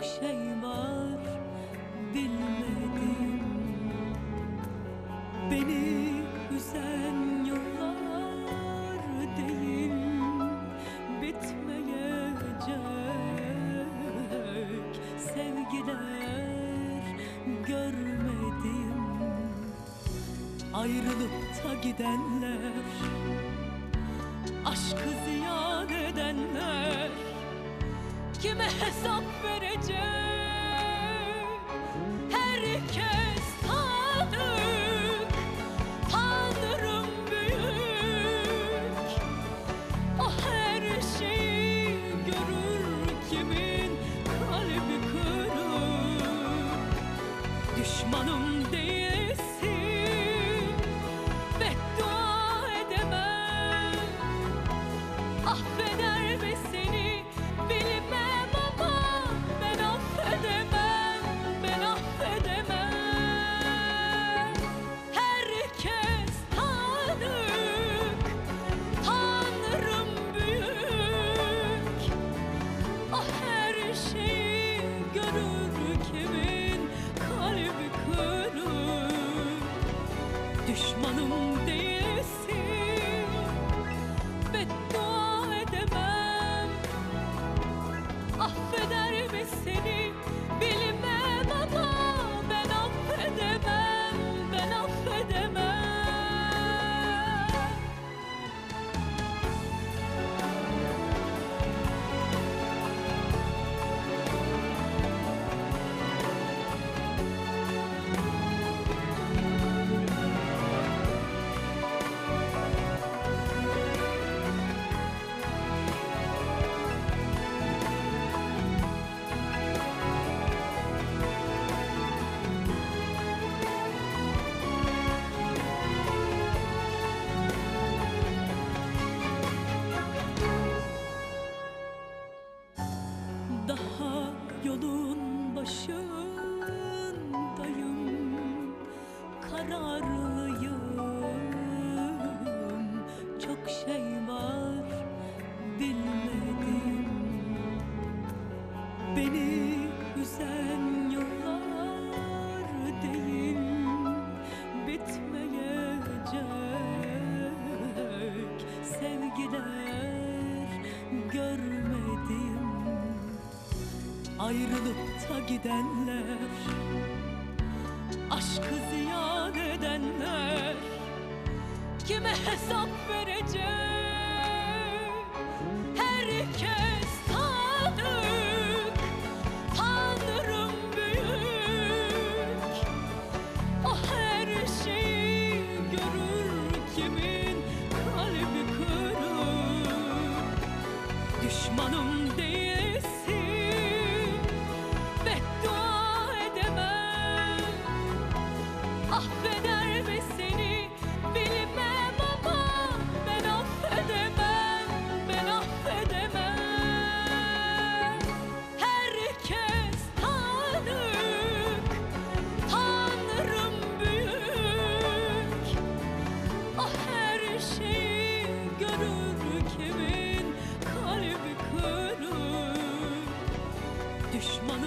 çok şey var bilmedim. Beni üzen yıllar değil, bitmeyecek sevgiler görmedim. Ayrılıp da gidenler, aşkı ziyan edenler kime hesap verecek? Herkes tanık, Tanrım büyük. O her şeyi görür, kimin kalbi kırık. Düşmanım değilsin, beddua edemem. Affeder mi seni bilmem ama ben affedemem, ben affedemem. Herkes tanık, Tanrım büyük. O her şeyi görür, kimin kalbi kırık. Düşmanım değilsin, beddua edemem. Affeder mi seni bilmem ama ben affedemem, ben affedemem. Daha yolun başındayım, kararlıyım. Çok şey var bilmedim. Beni üzen yıllar değil, bitmeyecek sevgiler görmedim. Ayrılıp da gidenler, aşkı ziyan edenler kime hesap verecek? Herkes tanık, Tanrım büyük. O her şeyi görür, kimin kalbi kırık. Düşmanım değilsin, beddua edemem. Affeder mi seni bilmem ama ben affedemem, ben affedemem. Herkes tanık, Tanrım büyük. O her şeyi görür, kimin kalbi kırık. Düşman